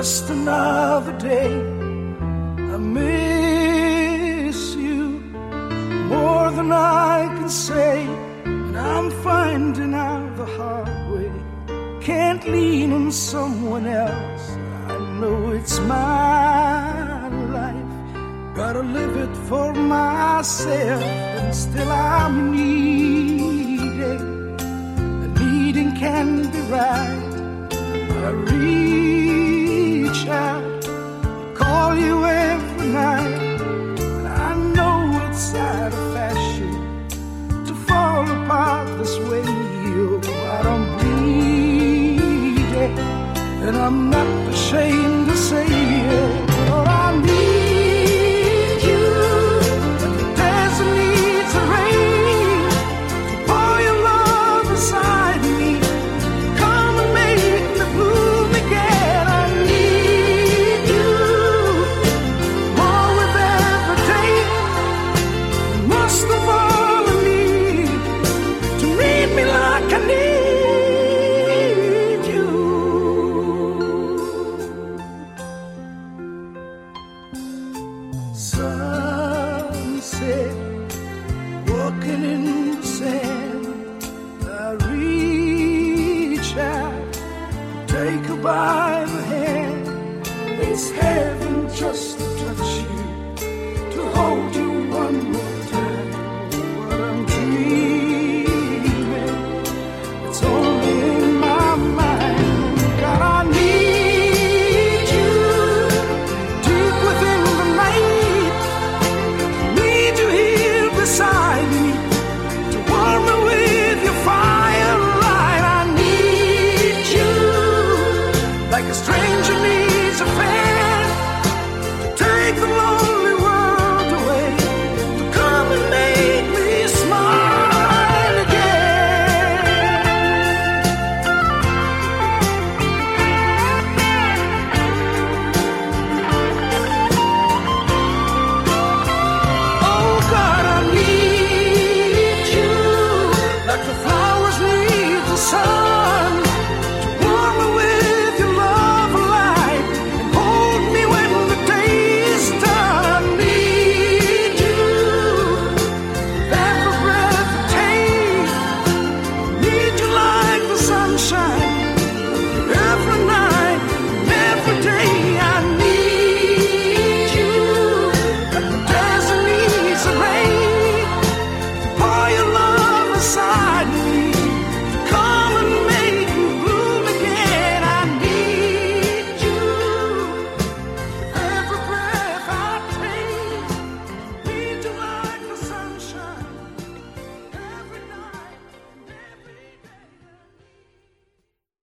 just another day. I miss you more than I can say, and I'm finding out the hard way. Can't lean on someone else. I know it's my life, gotta live it for myself, and still I'm needing. And needing can be right. I reach out, call you every night, and I know it's out of fashion to fall apart this way. Oh, I don't bleed it, and I'm not ashamed